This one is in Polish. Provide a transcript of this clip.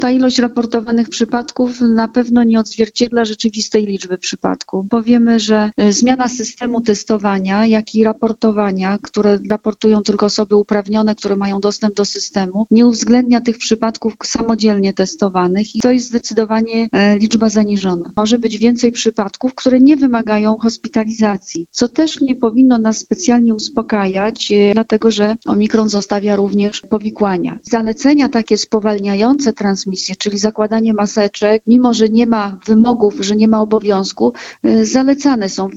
Ta ilość raportowanych przypadków na pewno nie odzwierciedla rzeczywistej liczby przypadków. Powiemy, że zmiana systemu testowania, jak i raportowania, które raportują tylko osoby uprawnione, które mają dostęp do systemu, nie uwzględnia tych przypadków samodzielnie testowanych i to jest zdecydowanie liczba zaniżona. Może być więcej przypadków, które nie wymagają hospitalizacji, co też nie powinno nas specjalnie uspokajać, dlatego że omikron zostawia również powikłania. Zalecenia takie spowalniające transmisję, czyli zakładanie maseczek, mimo że nie ma wymogów, że nie ma obowiązku, zalecane są.